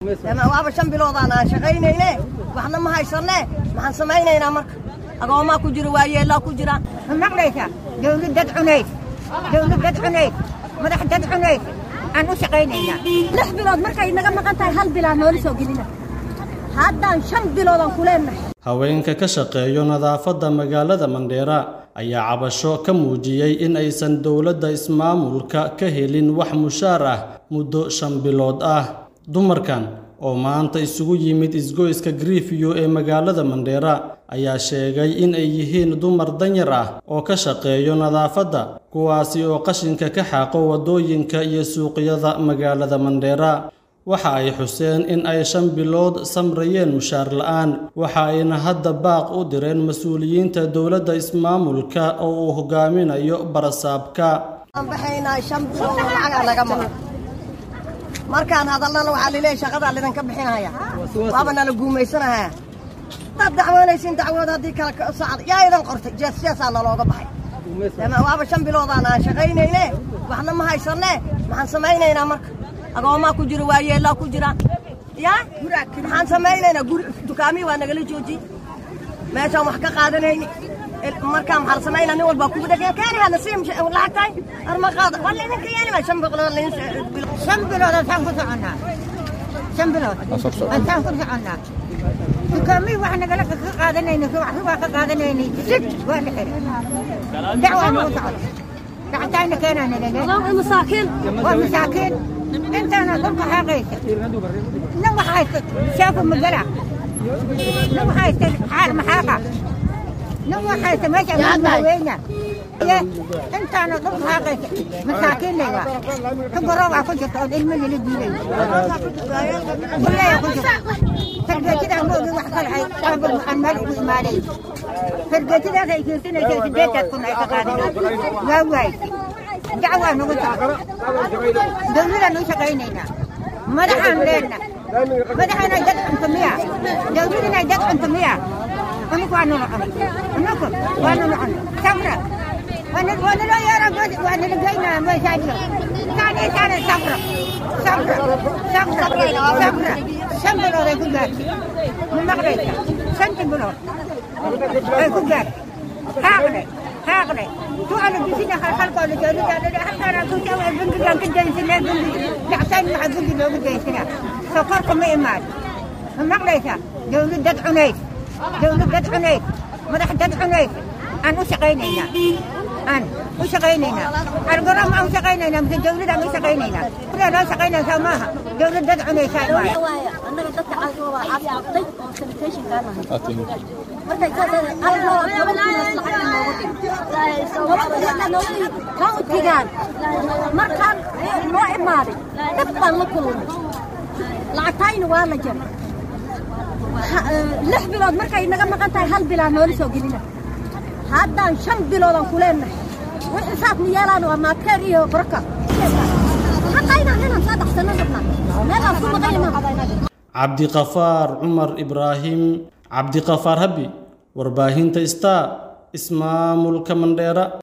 لما وابا شن بلود أنا شقينينه وإحنا ما هيصلنا ما هنسمعينه مرك أقوم ما كجرا ويا لا كجرا ما قليتها دولة دد عنيد مدح دد عنيد أنا شقينينا لح بلود مركا إنك ما كنت هل بلا نوري سوقينا هذا شن بلود كلنا haweenka ka shaqeeyo nadaafadda magaalada Mandheera ayaa cabasho ka muujiyay in aysan dawladda ismaamulka ka helin wax mushaar ah muddo 5 bilood ah dumarkan oo maanta isugu yimid isgoyska Griffio ee magaalada Mandheera ayaa sheegay in ay yihiin dumar danyar ah oo ka shaqeeyo nadaafadda kuwaasi oo qashinka ka xaaqo wadooyinka iyo suuqyada magaalada Mandheera waxa ay xuseen in ay 5 bilood samrayeen mushaar la'aan waxa ayna hadda baaq u direen mas'uuliyiinta dawladda ismaamulka oo uu hogaaminayo barasaabka baxayna 5 bilood lacag laga maro markaan hadalna waxa leeyahay shaqada lidan ka bixinaya waabana la guumeysanahay dad dacwanaysin dacwad hadii kala socod yaa idan qortay jeesiyaasa looga baxay lama waaba 5 bilood aan shaqaynayne waxna ma haysanne maxaan sameeynaa marka أقوم ما كجرا ويا لا كجرا يا حن سمعنا جور دكامي وأنا قلت جوجي ما شاء محقق قادني مركم حر سمعنا نقول باكو بدك يا كاري هذا سيم ولا تاي أرما قاد ولا إنك يعني ما شنبق ولا شنبلو هذا تانكوس عنا شنبلو تانكوس عنا دكامي وإحنا قلت قادني نسوي حسوا قادني زد ولا حري دعوة نوصل دعتنا كنا نلقى مساكين ومساكين أنت أنا ضرب حقيقة نم حايت شافوا مجرى نم حايت حال محاقة نم حايت ماشي وينا يا أنت أنا ضرب حقيقة مساكين ليوا تقرأوا عقول جت المي اللي بيجي ولا يقول فرقة كده مو وحصل عي قبل المال والمالي فرقة كده زي كيسنا زي البيت تكون عقاري واوي دعوة نقول دولة نشقينينا مدحنا لنا مدحنا جد أنتمية دولة جد أنتمية ونكو عنو نكو وعنو سمرة وانا لا يرى وانا لقينا ما يساعدنا ثاني سمرة سمرة يقول لك من مغربها سنت بلور يقول لك هاقلي سؤال بيسينا خلقه لجولة حتى أنا كنت أول بنت كان كده يسنا بنت لعسان مع بنت لو كده يسنا سفركم ما إيمان مغليتها دولة دد عنيد مدح دد عنيد أنا وشقينينا القرآن ما وشقينينا مثل دولة ما وشقينينا لا شقينا سماها دولة دد عنيد شايفها أنا بدك تعالوا عافية طيب سنتيشن كمان markaan noo imaaday dad baan la kulmay lacagtayna waa la jaray 6 bilood markay naga maqan tahay hal bilaan nooli soo gelina haddaan 5 bilood aan ku leenahay wixii saad niyalaan waa maakeer iyo barka xaqayna inaan soo dhaxsano dadna meelaan ku maqayna Cabdi Qafaar Umar Ibrahim Cabdi Qafaar Habi warbaahinta Star ismaamulka Mandheera